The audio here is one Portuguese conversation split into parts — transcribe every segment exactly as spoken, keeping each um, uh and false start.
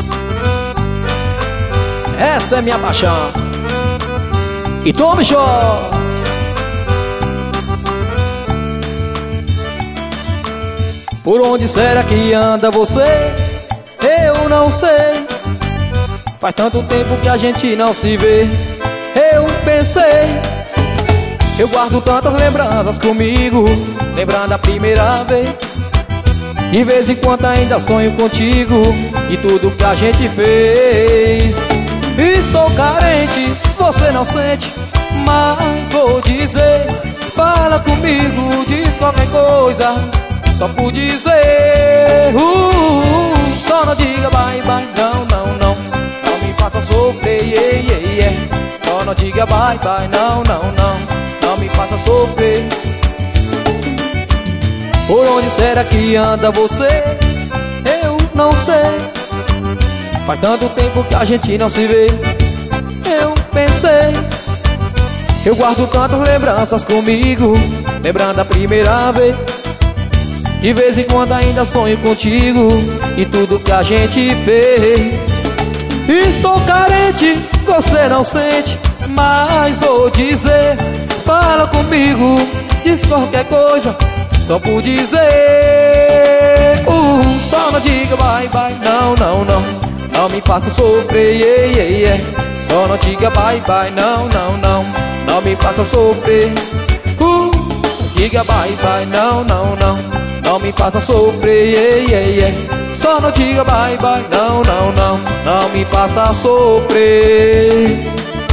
Essa é minha paixão. E tome shot. Por onde será que anda você? Eu não sei. Faz tanto tempo que a gente não se vê. Eu pensei. Eu guardo tantas lembranças comigo, lembrando a primeira vez. De vez em quando ainda sonho contigo e tudo que a gente fez. Estou carente, você não sente, mas vou dizer. Fala comigo, diz qualquer coisa, só por dizer. uh, Só não diga bye bye, não, não, não. Não me faça sofrer, yeah, yeah, yeah. Só não diga bye bye, não, não, não. Não me faça sofrer. Por onde será que anda você? Eu não sei. Faz tanto tempo que a gente não se vê. Eu pensei. Eu guardo tantas lembranças comigo, lembrando a primeira vez. De vez em quando ainda sonho contigo e tudo que a gente fez. Estou carente, você não sente, mas vou dizer. Fala comigo, diz qualquer coisa, só por dizer. uh, Só não diga bye bye, não, não, não. Não me faça sofrer, yeah, yeah, yeah. Só não diga bye bye, não, não, não. Não me faça sofrer. uh, Diga bye bye, não, não, não. Não me faça sofrer, yeah, yeah, yeah. Só não diga bye bye, não, não, não. Não me faça sofrer.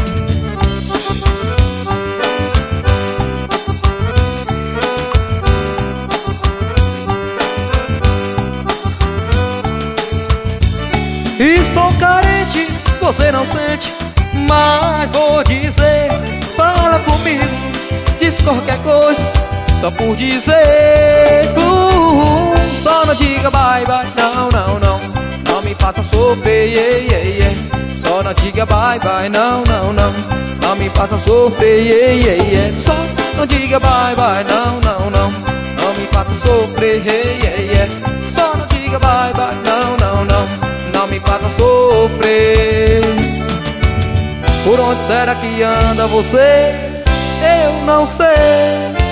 Estou carente, você não sente, mas vou dizer. Fala comigo, diz qualquer coisa, só por dizer. uh, Só não diga bye bye, não, não, não. Não me faça sofrer, yeah, yeah, yeah. Só não diga bye bye, não, não, não. Não me faça sofrer, yeah, yeah, yeah. Só não diga bye bye, não, não, não. Não me faça sofrer, yeah, yeah, yeah. Só não diga bye bye, não, não, não. Não me faça sofrer. Por onde será que anda você? Eu não sei.